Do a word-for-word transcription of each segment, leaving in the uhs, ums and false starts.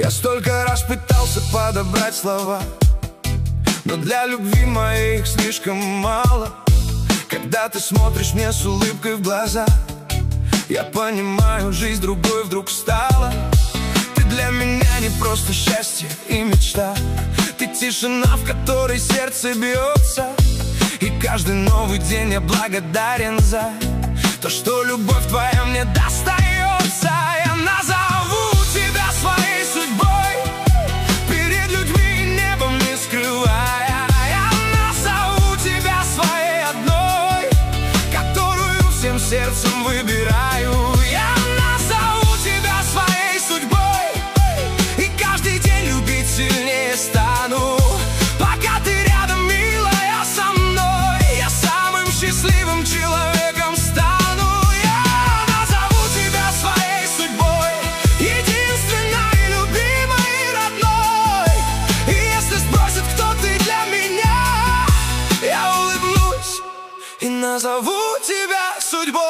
Я столько раз пытался подобрать слова, но для любви моих слишком мало. Когда ты смотришь мне с улыбкой в глаза, я понимаю, жизнь другой вдруг стала. Ты для меня не просто счастье и мечта, ты тишина, в которой сердце бьется. И каждый новый день я благодарен за то, что любовь твоя мне достается. Я назову тебя своей судьбой, перед людьми и небом не скрывая. Я назову тебя своей одной, которую всем сердцем выбираю. Я назову тебя своей судьбой, и каждый день любить сильнее стану. Пока ты рядом, милая, со мной, я самым счастливым человеком стану. Я назову тебя своей судьбой, единственной, любимой и родной. И если спросят, кто ты для меня, я улыбнусь и назову тебя судьбой.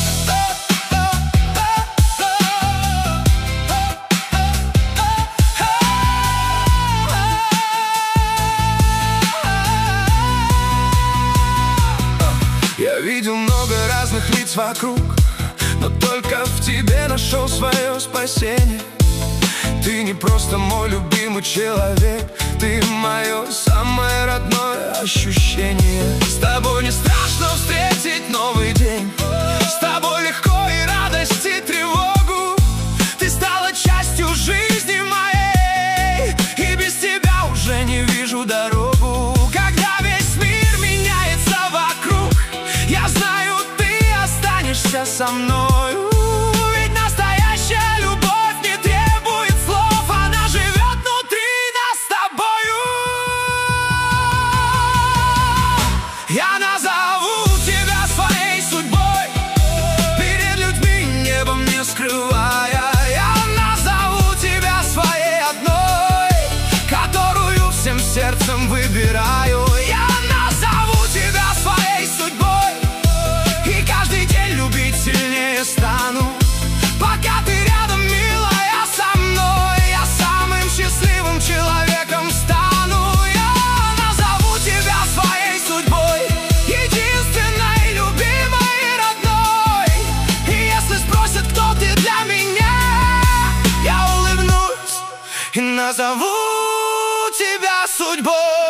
Я видел много разных лиц вокруг, но только в тебе нашел свое спасение. Ты не просто мой любимый человек, ты мое самое родное ощущение. С тобой не страшно встретить новый день, с тобой легко и радость, и тревогу. Ты стала частью жизни моей, и без тебя уже не вижу дорогу. Когда весь мир меняется вокруг, я знаю, ты останешься со мною. Ведь настоящая любовь не требует слов, она живет внутри нас с тобою. Я назову тебя своей судьбой, перед людьми и небом не скрывая. Я назову тебя своей одной, которую всем сердцем выбираю. Я назову тебя своей судьбой, и каждый день любить сильнее стану. Пока ты рядом, милая, со мной, я самым счастливым человеком стану. Я назову тебя своей судьбой, единственной, любимой и родной. И если спросят, кто ты для меня, я улыбнусь и назову тебя судьбой.